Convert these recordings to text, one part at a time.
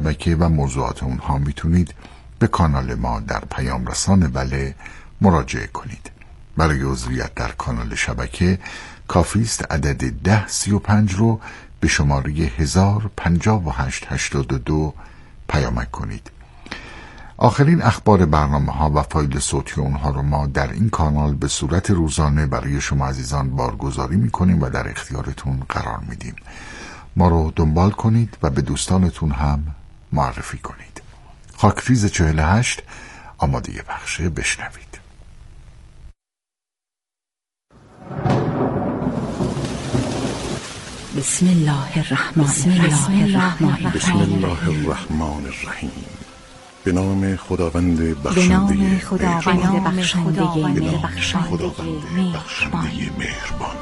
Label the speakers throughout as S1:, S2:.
S1: شبکه و موضوعات اونها میتونید به کانال ما در پیام رسان بله مراجعه کنید. برای عضویت در کانال شبکه کافی است عدد 1035 رو به شماره 105882 پیامک کنید. آخرین اخبار برنامه ها و فایل صوتی اونها رو ما در این کانال به صورت روزانه برای شما عزیزان بارگذاری میکنیم و در اختیارتون قرار میدیم. ما رو دنبال کنید و به دوستانتون هم معرفی کنید. خاکریز 48 آماده پخشه بشنوید.
S2: بسم الله الرحمن
S3: الرحیم. به نام خداوند بخشنده مهربان.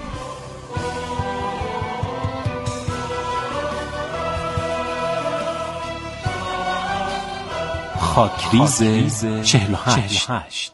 S4: خاکریز 48.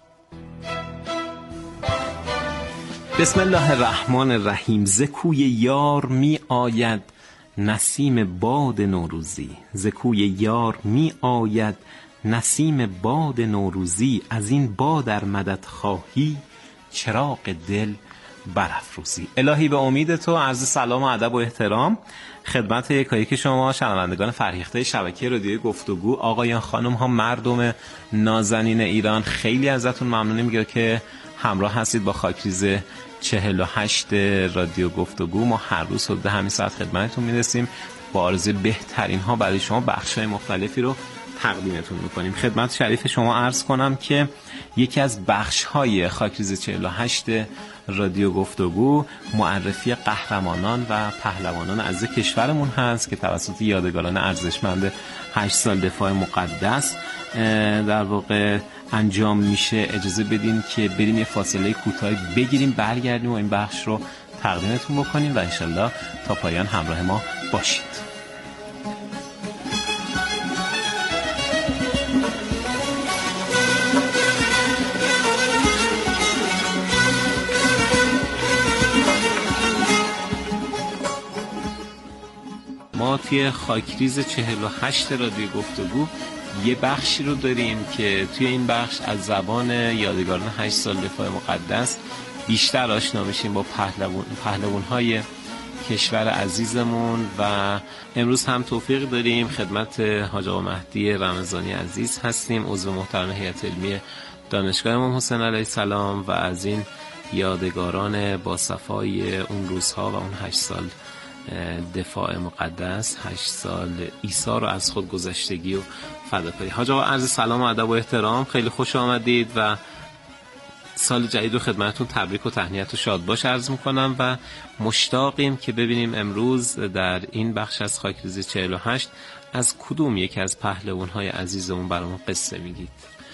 S4: بسم الله الرحمن الرحیم. ز کوی یار می آید نسیم باد نوروزی، ز کوی یار می آید نسیم باد نوروزی، از این باد در مدد خواهی چراغ دل برافروزی. الهی به امید تو عرض سلام و ادب و احترام خدمت یکایک شما شنوندگان فرهیخته شبکه رادیوی گفتگو، آقایان خانم ها، مردم نازنین ایران. خیلی ازتون ممنونیم میگه که همراه هستید با خاکریز 48 رادیو گفتگو. ما هر روز حدود همین ساعت خدمتتون میرسیم با آرزوی بهترین ها برای شما. بخش‌های مختلفی رو تقدیمتون میکنیم. خدمت شریف شما عرض کنم که یکی از بخش‌های خاکریز 48 رادیو گفتگو معرفی قهرمانان و پهلوانان عزیز کشورمون هست که توسط یادگاران ارزشمند 8 سال دفاع مقدس در واقع انجام میشه. اجازه بدین که بریم یه فاصله کوتاهی بگیریم، برگردیم و این بخش رو تقدیمتون بکنیم و انشالله تا پایان همراه ما باشید. ما توی خاکریز 48 رادیو گفتگو یه بخشی رو داریم که توی این بخش از زبان یادگاران 8 سال دفاع مقدس بیشتر آشنا میشیم با پهلوان‌های کشور عزیزمون و امروز هم توفیق داریم خدمت حاج آقا مهدی رمضانی عزیز هستیم، عضو محترم هیئت علمی دانشگاه امام حسین علیه السلام و از این یادگاران با صفای اون روزها و اون 8 سال دفاع مقدس، 8 سال عیسی رو از خود گذشتگی و فداکاری. حاج آقا عرض سلام و ادب و احترام، خیلی خوش آمدید و سال جدید رو خدمتتون تبریک و تهنیت و شادباش عرض میکنم و مشتاقیم که ببینیم امروز در این بخش از خاکریز 48 از کدوم یکی از پهلوان‌های عزیزمون برامون قصه میگید.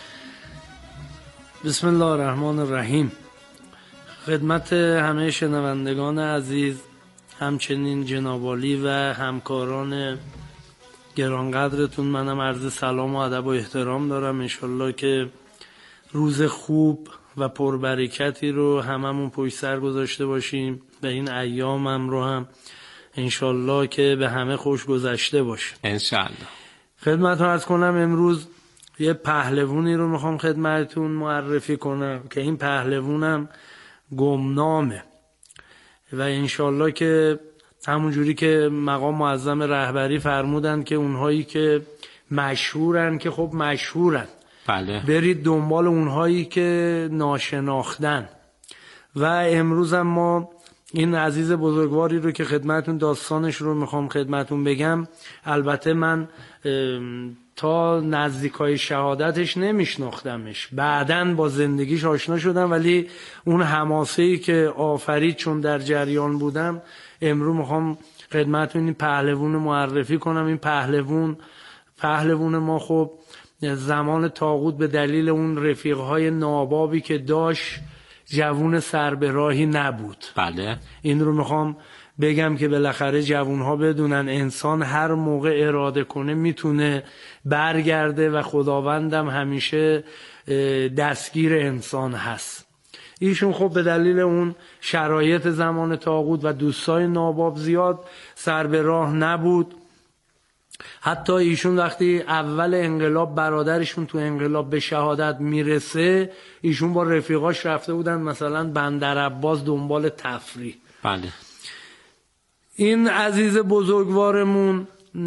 S5: بسم الله الرحمن الرحیم. خدمت همه شنوندگان عزیز، همچنین جنابعالی و همکاران گرانقدرتون منم عرض سلام و ادب و احترام دارم. انشالله که روز خوب و پربرکتی رو هممون پشت سر گذاشته باشیم و این ایامم رو هم انشالله که به همه خوش گذشته باشه
S4: انشالله.
S5: خدمتتون عرض کنم امروز یه پهلوانی رو میخوام خدمتتون معرفی کنم که این پهلوانم گمنامه و انشالله که همونجوری که مقام معظم رهبری فرمودن که اونهایی که مشهورن که خب مشهورن،
S4: بله،
S5: برید دنبال اونهایی که ناشناختن. و امروز هم ما این عزیز بزرگواری رو که خدمتون داستانش رو میخوام خدمتون بگم، البته من تا نزدیکای شهادتش نمیشناختمش، بعدن با زندگیش آشنا شدم، ولی اون حماسه‌ای که آفرید چون در جریان بودم امروز میخوام خدمتون این پهلوان معرفی کنم. این پهلوان ما خب زمان طاغوت به دلیل اون رفیقهای نابابی که داشت جوون سر به راهی نبود.
S4: بله،
S5: این رو میخوام بگم که بالاخره جوانها بدونن انسان هر موقع اراده کنه میتونه برگرده و خداوندم همیشه دستگیر انسان هست. ایشون خب به دلیل اون شرایط زمان طاغوت و دوستای ناباب زیاد سر به راه نبود حتی ایشون وقتی اول انقلاب برادرشون تو انقلاب به شهادت میرسه، ایشون با رفیقاش رفته بودن مثلا بندرعباس دنبال تفریح.
S4: بله.
S5: این عزیز بزرگوارمون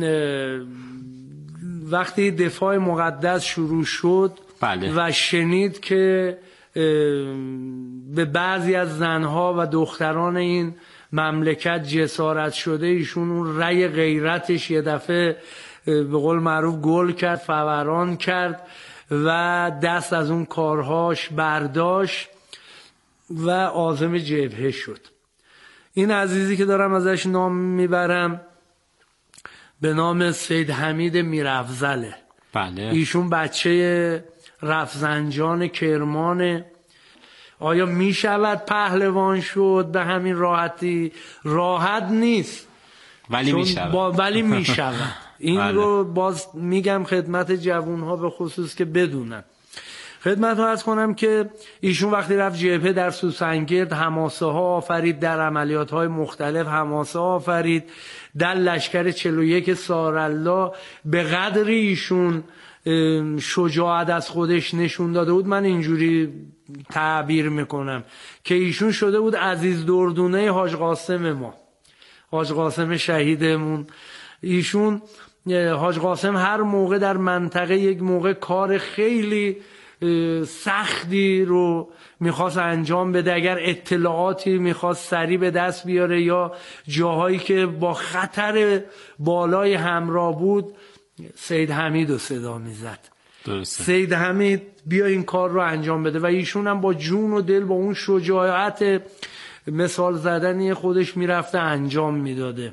S5: وقتی دفاع مقدس شروع شد
S4: بله.
S5: و شنید که به بعضی از زنها و دختران این مملکت جسارت شده، ایشون اون رأی غیرتش یه دفعه به قول معروف گل کرد، فوران کرد و دست از اون کارهاش برداشت و عازم جبهه شد. این عزیزی که دارم ازش نام میبرم به نام سید حمید میرافضله.
S4: بله.
S5: ایشون بچه رفسنجان کرمانه. آیا میشود پهلوان شد به همین راحتی؟ راحت نیست،
S4: ولی میشود.
S5: ولی میشود. این
S4: بله.
S5: رو باز میگم خدمت جوانها به خصوص که بدونن. خدمت ها عرض کنم که ایشون وقتی رفت جبهه در سوسنگرد حماسه ها آفرید، در عملیات های مختلف حماسه آفرید، در لشکر 41 سارالله به قدری ایشون شجاعت از خودش نشون داده بود، من اینجوری تعبیر میکنم که ایشون شده بود عزیز دردونه حاج قاسم ما، حاج قاسم شهیدمون. ایشون حاج قاسم هر موقع در منطقه یک موقع کار خیلی سختی رو میخواست انجام بده، اگر اطلاعاتی میخواست سریع به دست بیاره یا جاهایی که با خطر بالای همراه بود، سید حمید رو صدا میزد.
S4: درسته.
S5: سید حمید بیا این کار رو انجام بده. و ایشون هم با جون و دل، با اون شجاعت مثال زدنی خودش میرفته انجام میداده.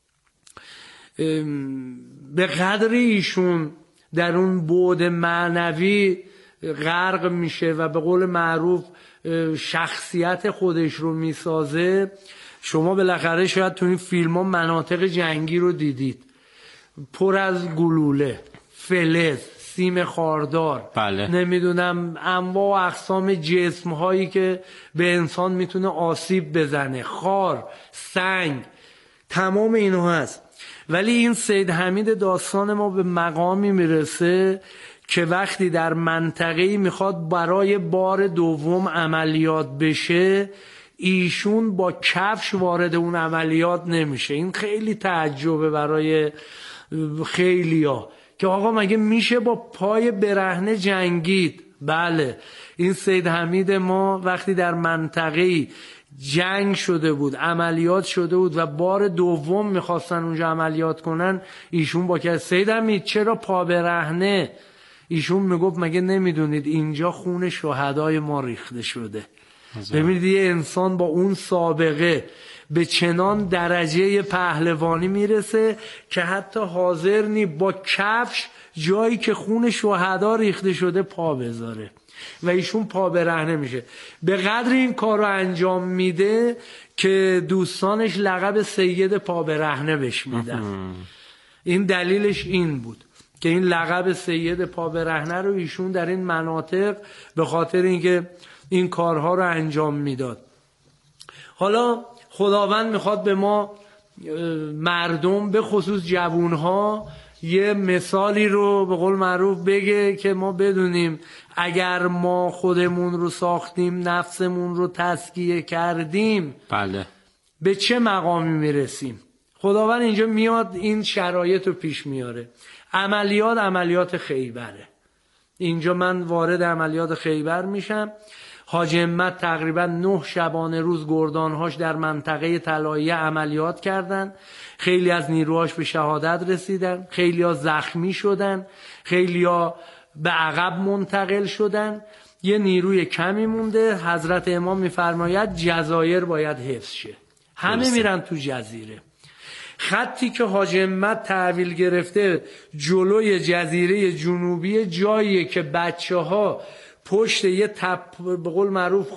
S5: به قدری ایشون در اون بعد معنوی غرق میشه و به قول معروف شخصیت خودش رو میسازه. شما بالاخره شاید تو این فیلم ها مناطق جنگی رو دیدید، پر از گلوله، فلز، سیم خاردار،
S4: بله.
S5: نمیدونم انواع و اقسام جسم هایی که به انسان میتونه آسیب بزنه، خار، سنگ، تمام اینها هست. ولی این سید حمید داستان ما به مقامی میرسه که وقتی در منطقه‌ای میخواد برای بار دوم عملیات بشه، ایشون با کفش وارد اون عملیات نمیشه. این خیلی تعجبه برای خیلیا که آقا مگه میشه با پای برهنه جنگید؟ بله، این سید حمید ما وقتی در منطقه‌ای جنگ شده بود، عملیات شده بود و بار دوم میخواستن اونجا عملیات کنن، ایشون با که سید حمید چرا پا برهنه؟ ایشون میگفت مگه نمیدونید اینجا خون شهدای ما ریخته شده. ببینید یه انسان با اون سابقه به چنان درجه پهلوانی میرسه که حتی حاضر نی با کفش جایی که خون شهدا ریخته شده پا بذاره و ایشون پا برهنه میشه. به قدر این کار رو انجام میده که دوستانش لقب سید پا برهنه بهش میدن. این دلیلش این بود که این لقب سید پا برهنه رو ایشون در این مناطق به خاطر اینکه این کارها رو انجام میداد. حالا خداوند میخواد به ما مردم به خصوص جوانها یه مثالی رو به قول معروف بگه که ما بدونیم اگر ما خودمون رو ساختیم، نفسمون رو تزکیه کردیم،
S4: بله،
S5: به چه مقامی میرسیم. خداوند اینجا میاد این شرایط رو پیش میاره. عملیات خیبره. اینجا من وارد عملیات خیبر میشم. حاج همت تقریبا 9 شبانه روز گردانهاش در منطقه طلایه عملیات کردن. خیلی از نیروهاش به شهادت رسیدن، خیلی ها زخمی شدن، خیلی ها به عقب منتقل شدن. یه نیروی کمی مونده. حضرت امام میفرماید جزایر باید حفظ شه، همه میرن تو جزیره. خطی که حاج همت تحویل گرفته جلوی جزیره جنوبی، جاییه که بچه ها پشت یه به قول معروف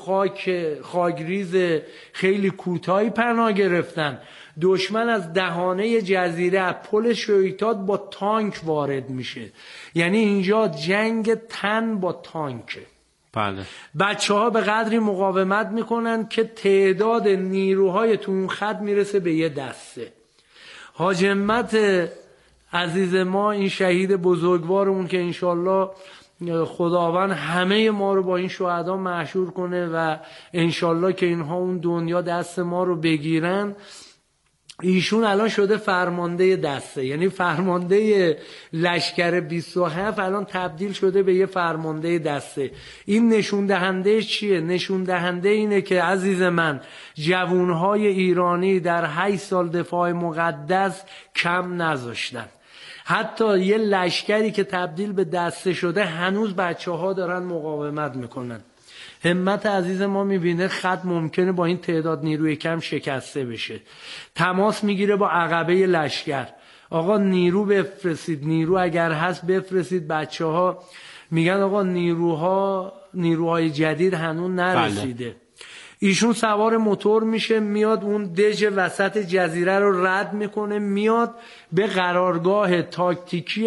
S5: خاکریز خیلی کوتاهی پناه گرفتن. دشمن از دهانه جزیره از پل شویتات با تانک وارد میشه. یعنی اینجا جنگ تن با تانکه.
S4: بله.
S5: بچه ها به قدری مقاومت میکنن که تعداد نیروهای تو اون خط میرسه به یه دسته. حاج همت عزیز ما، این شهید بزرگوارمون که انشالله خداوند همه ما رو با این شهدا محشور کنه و انشالله که اینها اون دنیا دست ما رو بگیرن. ایشون الان شده فرمانده دسته، یعنی فرمانده لشکر 27 الان تبدیل شده به یه فرمانده دسته. این نشون دهنده چیه؟ نشون دهنده اینه که عزیز من، جوانهای ایرانی در 8 سال دفاع مقدس کم نذاشتن. حتی یه لشکری که تبدیل به دسته شده هنوز بچه ها دارن مقاومت میکنن. همت عزیز ما میبینه خط ممکنه با این تعداد نیروی کم شکسته بشه. تماس میگیره با عقبه لشکر، آقا نیرو بفرستید، نیرو اگر هست بفرستید. بچه ها میگن آقا نیروهای جدید هنوز نرسیده. ایشون سوار موتور میشه، میاد اون دژ وسط جزیره رو رد میکنه، میاد به قرارگاه تاکتیکی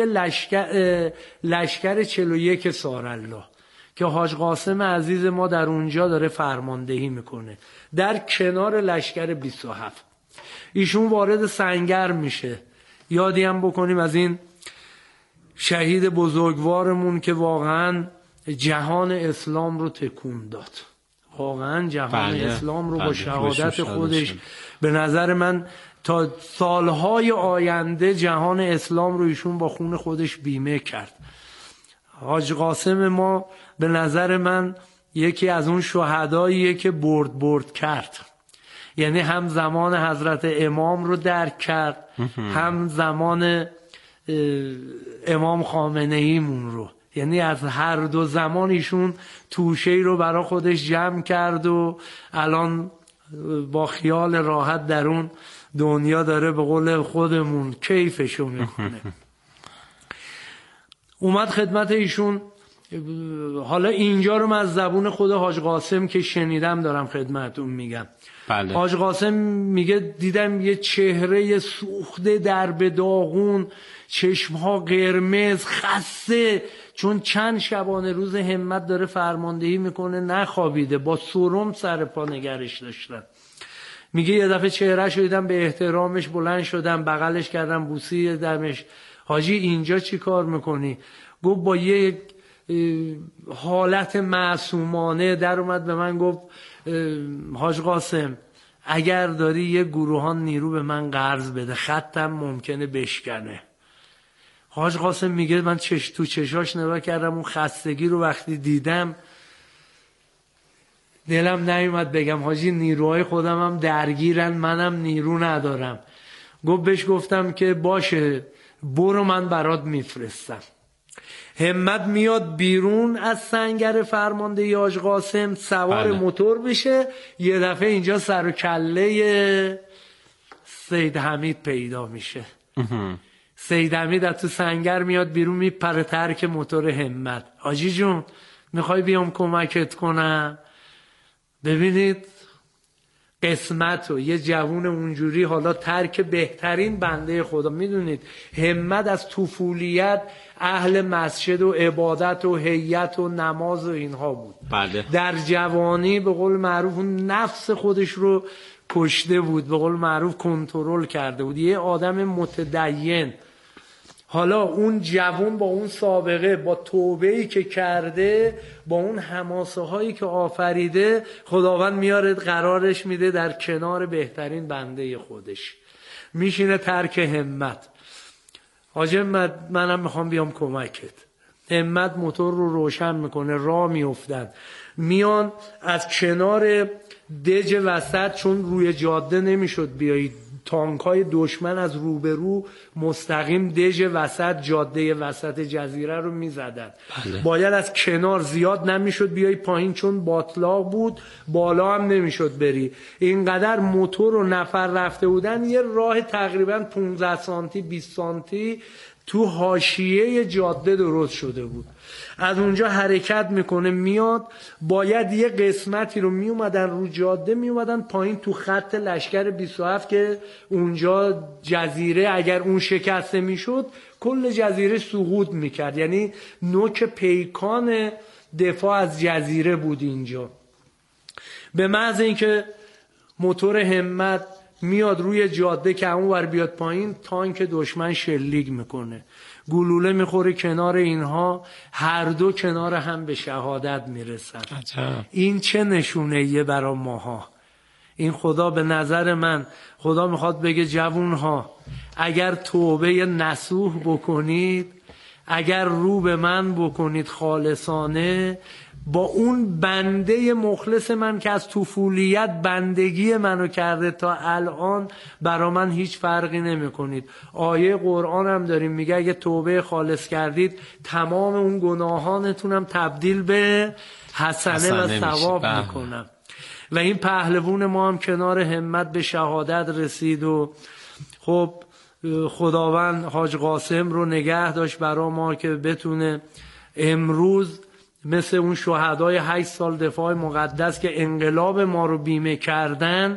S5: لشکر 41 سارالله که حاج قاسم عزیز ما در اونجا داره فرماندهی میکنه در کنار لشکر 27. ایشون وارد سنگر میشه. یادی هم بکنیم از این شهید بزرگوارمون که واقعا جهان اسلام رو تکون داد. واقعا جهان اسلام رو با شهادت خودش، به نظر من تا سالهای آینده جهان اسلام رو ایشون با خون خودش بیمه کرد. حاج قاسم ما به نظر من یکی از اون شهداییه که برد کرد. یعنی هم زمان حضرت امام رو درک کرد، هم زمان امام خامنه ایمون رو. یعنی از هر دو زمان ایشون توشه‌ای رو برای خودش جمع کرد و الان با خیال راحت در اون دنیا داره به قول خودمون کیفشو میکنه. اومد خدمت ایشون. حالا اینجا رو من از زبون خود حاج قاسم که شنیدم دارم خدمتون میگم.
S4: بله.
S5: حاج قاسم میگه دیدم یه چهره سوخته در به داغون، چشمها قرمز، خسته، چون چند شبانه روز همت داره فرماندهی میکنه، نخوابیده، با سرم سر پا نگرش داشتن. میگه یه دفعه چهرهش رو دیدم، به احترامش بلند شدم، بغلش کردم، بوسی دمش. حاجی اینجا چی کار میکنی؟ گفت با یه حالت معصومانه در اومد به من گفت حاج قاسم اگر داری یه گروهان نیرو به من قرض بده، خطم ممکنه بشکنه. حاج قاسم میگه من تو چشاش نگاه کردم، اون خستگی رو وقتی دیدم دلم نیومد بگم حاجی نیروهای خودم هم درگیرن، منم نیرو ندارم. بهش گفتم که باشه برو من برات میفرستم. همت میاد بیرون از سنگر فرمانده حاج قاسم، سوار موتور بشه، یه دفعه اینجا سر و کله سید حمید پیدا میشه. سید حمید از تو سنگر میاد بیرون، میپره ترک موتور همت. حاجی جون میخوای بیام کمکت کنم؟ ببینید قسمت و یه جوون اونجوری حالا ترک بهترین بنده خدا. میدونید همت از طفولیت اهل مسجد و عبادت و هیئت و نماز و اینها بود.
S4: بله. در
S5: جوانی به قول معروف نفس خودش رو کشته بود، به قول معروف کنترل کرده بود، یه آدم متدین. حالا اون جوان با اون سابقه، با توبه‌ای که کرده، با اون حماسه هایی که آفریده، خداوند میاره قرارش میده در کنار بهترین بنده خودش. میشینه ترک همت. حاج همت منم میخوام بیام کمکت. همت موتور رو روشن میکنه، راه میافتن، میان از کنار دژ وسط، چون روی جاده نمیشد بیایید، تانکای دشمن از روبرو مستقیم دژ وسط، جاده وسط جزیره رو میزدن. باید از کنار، زیاد نمیشد بیای پایین چون باطلاق بود، بالا هم نمیشد بری. اینقدر موتور و نفر رفته بودن، یه راه تقریبا 15 سانتی 20 سانتی تو حاشیه جاده درست شده بود. از اونجا حرکت میکنه میاد، باید یه قسمتی رو میومدن رو جاده، میومدن پایین تو خط لشکر 27 که اونجا جزیره اگر اون شکسته میشد کل جزیره سقوط میکرد. یعنی نوک پیکان دفاع از جزیره بود اینجا. به محض اینکه موتور همت میاد روی جاده که اون ور بیاد پایین، تانک دشمن شلیک میکنه، گلوله میخوره کنار اینها، هر دو کنار هم به شهادت میرسن. این چه نشونه‌ایه برای ماها؟ این خدا به نظر من خدا میخواد بگه جوونها اگر توبه نصوح بکنید، اگر رو به من بکنید خالصانه، با اون بنده مخلص من که از طفولیت بندگی منو کرده تا الان، برا من هیچ فرقی نمی کنید. آیه قرآن هم داریم میگه اگه توبه خالص کردید تمام اون گناهانتونم تبدیل به حسنه و ثواب میکنم. و این پهلوون ما هم کنار همت به شهادت رسید و خب خداوند حاج قاسم رو نگه داشت برا ما که بتونه امروز مثل اون شهدای 8 سال دفاع مقدس که انقلاب ما رو بیمه کردن،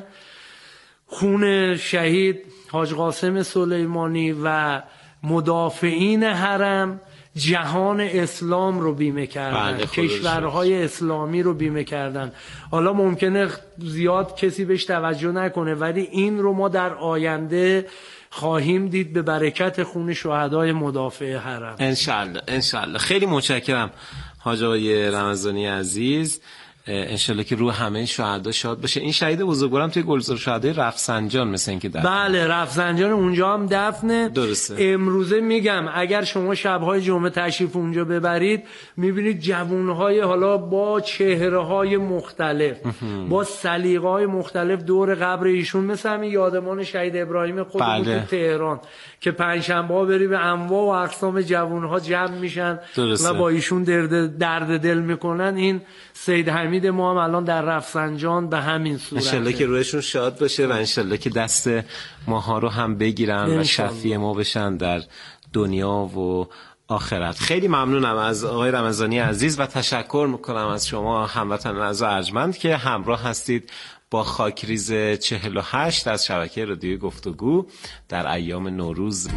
S5: خون شهید حاج قاسم سلیمانی و مدافعین حرم جهان اسلام رو بیمه کردن، کشورهای اسلامی رو بیمه کردن. حالا ممکنه زیاد کسی بهش توجه نکنه، ولی این رو ما در آینده خواهیم دید به برکت خون شهدای مدافع حرم
S4: انشالله. انشالله. خیلی متشکرم حاج آقای رمضانی عزیز. انشالله که روح همه شهدا شاد باشه. این شهید بزرگوارم توی گلزار شهدای رفسنجان مثل این که دفنه.
S5: بله رفسنجان اونجا هم دفنه.
S4: درسته.
S5: امروزه میگم اگر شما شبهای جمعه تشریف اونجا ببرید میبینید جوانهای حالا با چهره‌های مختلف با سلیقه‌های مختلف دور قبر ایشون، مثل همین یادمان شهید ابراهیم خودمون تو تهران که پنجشنبه‌ها بری به انواع و اقسام جوانها جمع میشن و با ایشون درد دل میکنن. این سید حمید ما هم الان در رفسنجان به همین صورت.
S4: انشالله که روحشون شاد باشه و انشالله که دست ماها رو هم بگیرن و شفیع ما بشن در دنیا و آخرت. خیلی ممنونم از آقای رمضانی عزیز و تشکر میکنم از شما هموطنان عزیز و ارجمند که همراه هستید با خاکریز 48 از شبکه رادیو گفتگو در ایام نوروز.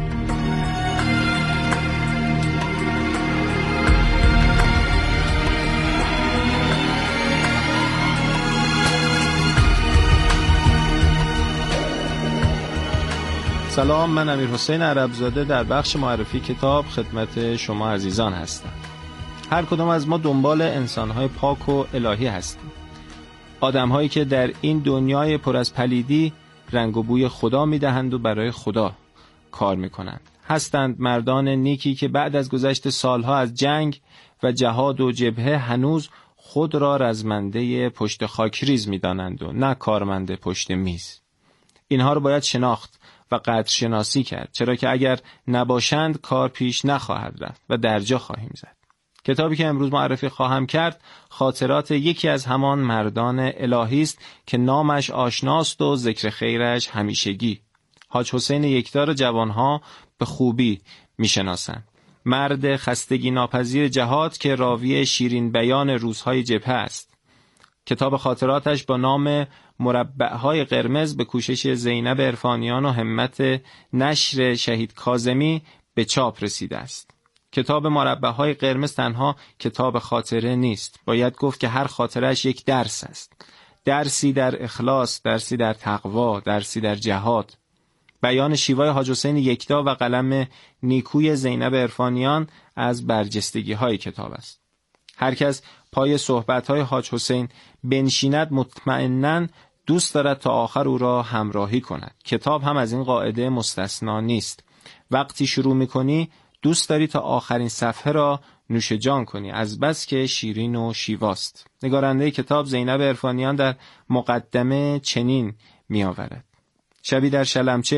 S6: سلام، من امیرحسین عربزاده در بخش معرفی کتاب خدمت شما عزیزان هستم. هر کدام از ما دنبال انسان‌های پاک و الهی هستیم. آدم‌هایی که در این دنیای پر از پلیدی رنگ و بوی خدا می‌دهند و برای خدا کار می‌کنند. هستند مردان نیکی که بعد از گذشت سالها از جنگ و جهاد و جبهه هنوز خود را رزمنده پشت خاکریز می‌دانند و نه کارمند پشت میز. اینها رو باید شناخت و قدر شناسی کرد، چرا که اگر نباشند کار پیش نخواهد رفت و درجا خواهیم زد. کتابی که امروز معرفی خواهم کرد خاطرات یکی از همان مردان الهی است که نامش آشناست و ذکر خیرش همیشگی. حاج حسین یکتا را جوانها به خوبی میشناسند. مرد خستگی ناپذیر جهاد که راوی شیرین بیان روزهای جبهه است. کتاب خاطراتش با نام مربع‌های قرمز به کوشش زینب عرفانیان و همت نشر شهید کاظمی به چاپ رسیده است. کتاب مربع‌های قرمز تنها کتاب خاطره نیست. باید گفت که هر خاطرهش یک درس است. درسی در اخلاص، درسی در تقوا، درسی در جهاد. بیان شیوای حاج حسین یکتا و قلم نیکوی زینب عرفانیان از برجستگی‌های کتاب است. هر کس پای صحبت‌های حاج حسین بنشیند مطمئناً دوست دارد تا آخر او را همراهی کند. کتاب هم از این قاعده مستثنا نیست. وقتی شروع می‌کنی دوست داری تا آخرین صفحه را نوش جان کنی، از بس که شیرین و شیواست. نگارنده کتاب زینب عرفانیان در مقدمه چنین می‌آورد: شبی در شلمچه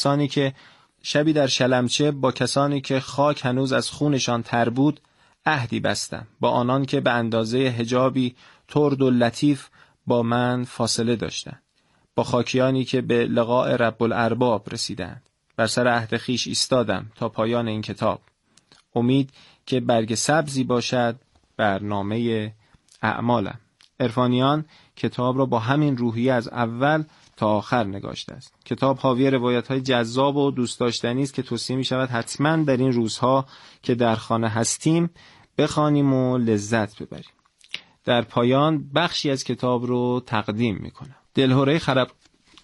S6: با کسانی که خاک هنوز از خونشان تر بود عهدی بستم، با آنان که به اندازه حجابی ترد و لطیف با من فاصله داشتند، با خاکیانی که به لقاء رب الارباب رسیدند. بر سر عهد خیش ایستادم تا پایان این کتاب. امید که برگ سبزی باشد برنامه اعمالم. عرفانیان کتاب را با همین روحیه از اول تا آخر نگاشته است. کتاب حاوی روایت‌های جذاب و دوست داشتنی است که توصیه می‌شود حتماً در این روزها که در خانه هستیم بخوانیم و لذت ببریم. در پایان بخشی از کتاب رو تقدیم می‌کنم. دلهره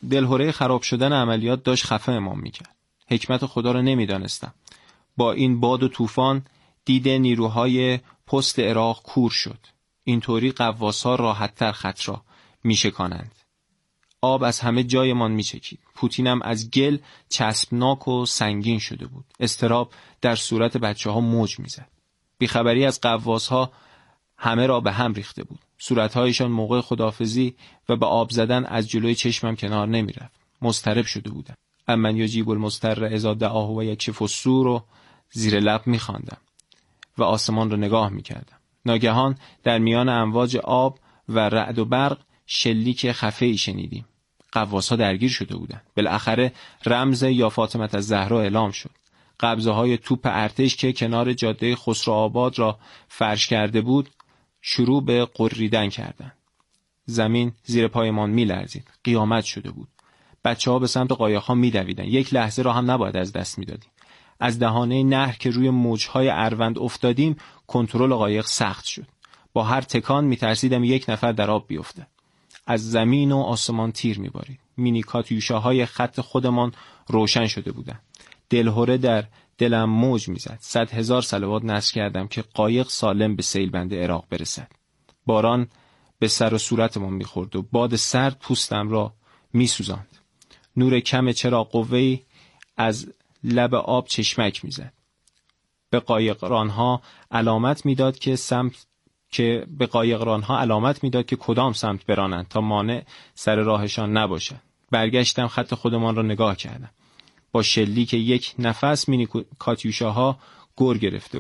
S6: دلهره خراب شدن عملیات داشت خفه امام میکرد. حکمت خدا رو نمیدانستم. با این باد و طوفان دید نیروهای پست عراق کور شد. اینطوری قواس‌ها راحت‌تر خط را میشکانند. آب از همه جایمان میچکید. پوتینم از گل چسبناک و سنگین شده بود. اضطراب در صورت بچه‌ها موج میزد. بیخبری از قواس‌ها همه را به هم ریخته بود. صورت‌هایشان موقع خداحافظی و به آب زدن از جلوی چشمم کنار نمی‌رفت. مضطرب شده بودم. امن یجیب المضطر اذا دعاه و یکشف السوء رو زیر لب می‌خواندم و آسمان را نگاه می‌کردم. ناگهان در میان امواج آب و رعد و برق شلیک خفه‌ای شنیدیم. قواس‌ها درگیر شده بودند. بالاخره رمز یا فاطمه الزهرا اعلام شد. قبضه‌های توپ ارتش که کنار جاده خسروآباد را فرش کرده بود شروع به قریدن کردند. زمین زیر پایمان می‌لرزید. قیامت شده بود. بچه‌ها به سمت قایق‌ها می‌دویدند. یک لحظه را هم نباید از دست می‌دادیم. از دهانه نهر که روی موج‌های اروند افتادیم کنترل قایق سخت شد. با هر تکان می‌ترسیدم یک نفر در آب بیفته. از زمین و آسمان تیر می‌بارید. مینی کاتیوشاهای خط خودمان روشن شده بودند. دلهره در دلم موج می‌زد. 100,000 صلوات نذر کردم که قایق سالم به سیلبند عراق برسد. باران به سر و صورتمان می‌خورد و باد سرد پوستم را می‌سوزاند. نور کم چراغ قوه‌ای از لب آب چشمک می‌زد. به قایقران‌ها علامت می‌داد که کدام سمت برانند تا مانع سر راهشان نباشد. برگشتم خط خودمان را نگاه کردم. با شلیک یک نفس مینی کاتیوشاها گر گرفته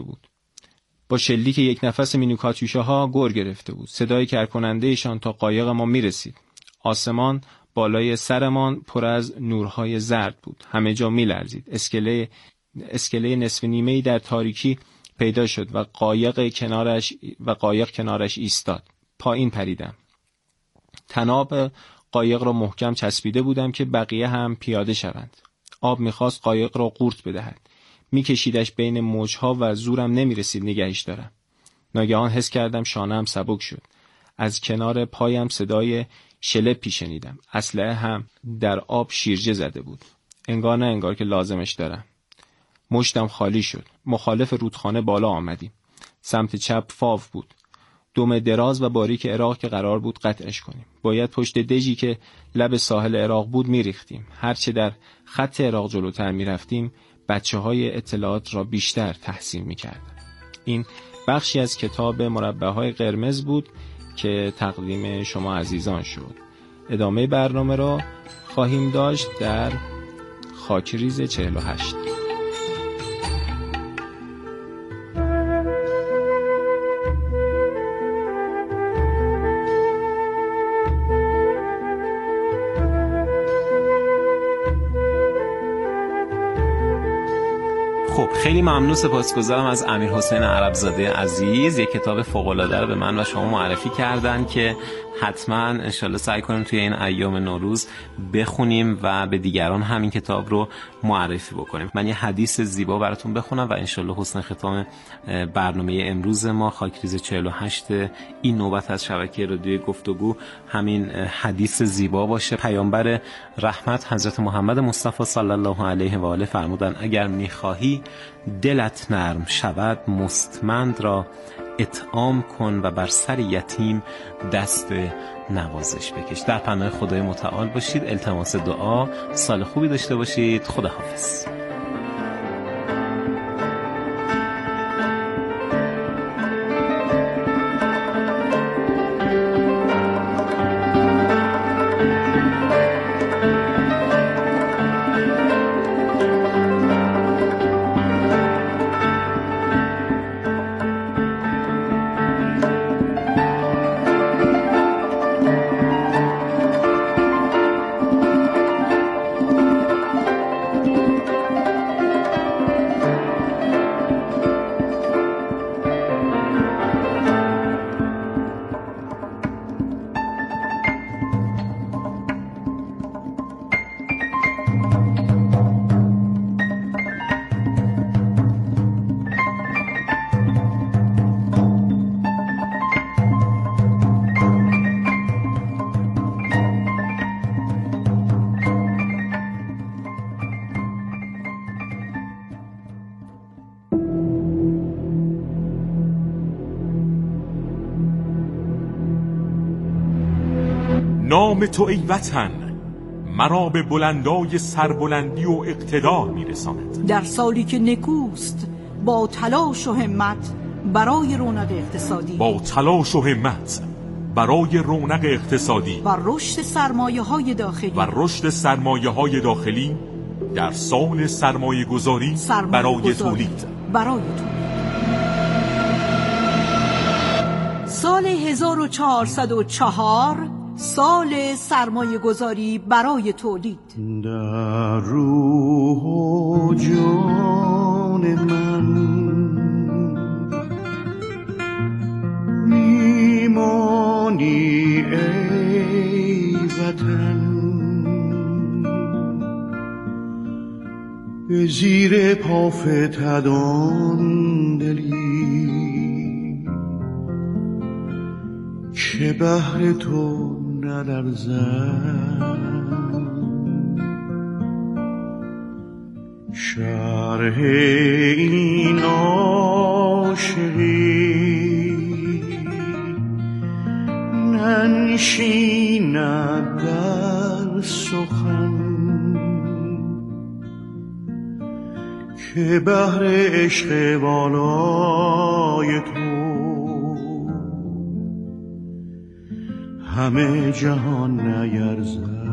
S6: بود. صدای کرکننده‌شان تا قایق ما می‌رسید. آسمان بالای سرمان پر از نورهای زرد بود. همه جا می‌لرزید. اسکله نصف نیمه‌ای در تاریکی پیدا شد و قایق کنارش ایستاد. پایین پریدم. تناب قایق را محکم چسبیده بودم که بقیه هم پیاده شوند. آب می‌خواست قایق را قورت بدهد. می‌کشیدش بین موج‌ها و زورم نمی‌رسید نگهش دارم. ناگهان حس کردم شانه‌ام سبک شد. از کنار پایم صدای شلپی شنیدم. اسلحه هم در آب شیرجه زده بود. انگار نه انگار که لازمش دارم. مشتم خالی شد. مخالف رودخانه بالا آمدیم. سمت چپ فاو بود. دم دراز و باریک عراق که قرار بود قطعش کنیم. باید پشت دژی که لب ساحل عراق بود میریختیم. هرچه در خط عراق جلوتر میرفتیم بچه‌های اطلاعات را بیشتر تحسین میکردن. این بخشی از کتاب مربع‌های قرمز بود که تقدیم شما عزیزان شد. ادامه برنامه را خواهیم داشت در خاکریز 48.
S4: خب خیلی ممنون، سپاسگزارم از امیرحسین عربزاده عزیز. یک کتاب فوق‌العاده رو به من و شما معرفی کردن که حتما انشالله سعی کنیم توی این ایام نوروز بخونیم و به دیگران همین کتاب رو معرفی بکنیم. من یه حدیث زیبا براتون بخونم و انشالله حسن ختام برنامه امروز ما خاکریز 48 این نوبت از شبکه رادیوی گفتگو همین حدیث زیبا باشه. پیامبر رحمت حضرت محمد مصطفی صلی الله علیه و آله فرمودن اگر می‌خواهی دلت نرم شود مستمند را اطعام کن و بر سر یتیم دست نوازش بکش. در پناه خدای متعال باشید. التماس دعا. سال خوبی داشته باشید. خداحافظ.
S7: نام تو ای وطن مرا به بلندای سربلندی و اقتدار میرساند.
S8: در سالی که نکوست با تلاش و همت برای رونق اقتصادی،
S7: با تلاش و همت برای رونق اقتصادی
S8: و رشد سرمایه‌های داخلی،
S7: و رشد سرمایه‌های داخلی در سال سرمایه گذاری برای تولید.
S8: سال 1404 سال سرمایه گذاری برای تولید.
S9: در روح و جان من میمانی ای وطن، به زیر پافتدان دلی که بهر تو نلرزد. شرح این عاشقی ننشیند در سخن، که بهر عشق بالای تو همه جهان نیرزد.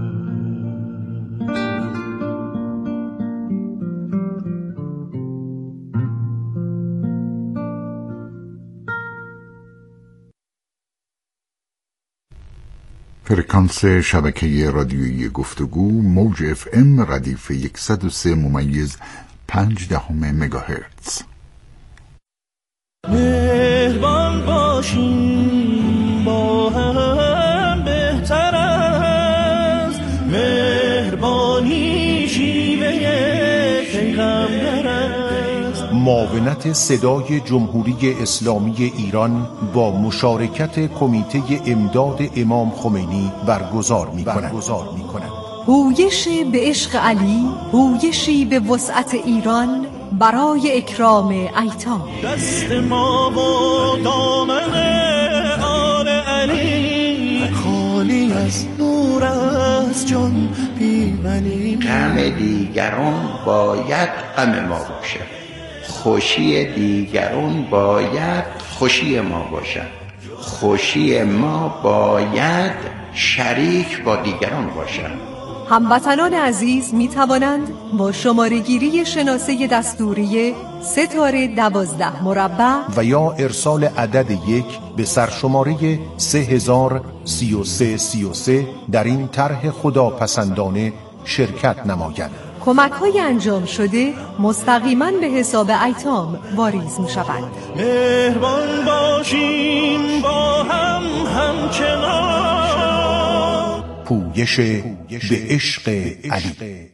S1: فرکانس شبکه رادیویی گفتگو موج FM ردیف 103.5 مگاهرتز.
S9: مهربان باشیم با هم بهتر است، مهربانی شیوه پیغمبر است.
S10: معاونت صدای جمهوری اسلامی ایران با مشارکت کمیته امداد امام خمینی برگزار می‌کند.
S2: هویش به عشق علی، هویشی به وسعت ایران برای اکرام ایتام.
S9: دست ما و دامن آل علی خالی از نور از جان بی‌منی.
S11: غم دیگران باید غم ما باشد، خوشی دیگران باید خوشی ما باشد، خوشی ما باید شریک با دیگران باشد.
S2: هموطنان عزیز می توانند با شماره‌گیری شناسه دستوری 3-12 مربع
S10: و یا ارسال عدد 1 به سرشماره 303333 در این طرح خداپسندانه شرکت نمایند.
S2: کمک‌های انجام شده مستقیما به حساب ایتام واریز می شود.
S9: مهربان باشیم با هم همچنان.
S10: پویش به عشق علی.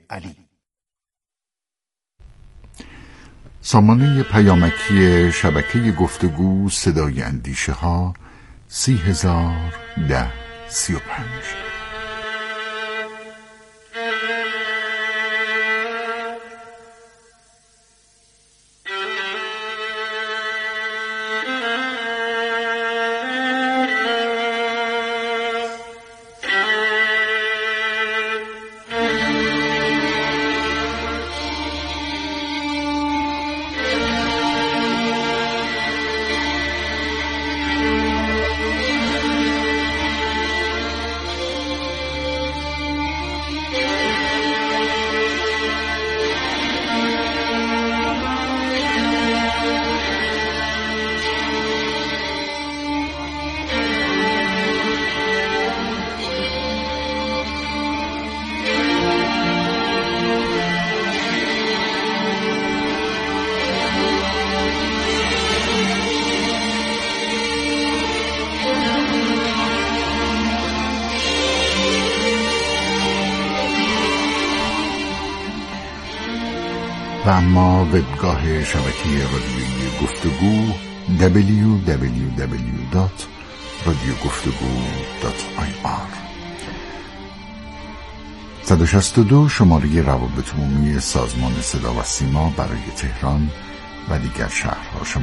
S1: سامانه پیامکی شبکه گفتگو صدای اندیشه ها 30,1035. و اما وبگاه شبکه رادیویی گفتگو www.radioguftego.ir 162 شماره روابط عمومی سازمان صدا و سیما برای تهران و دیگر شهرها.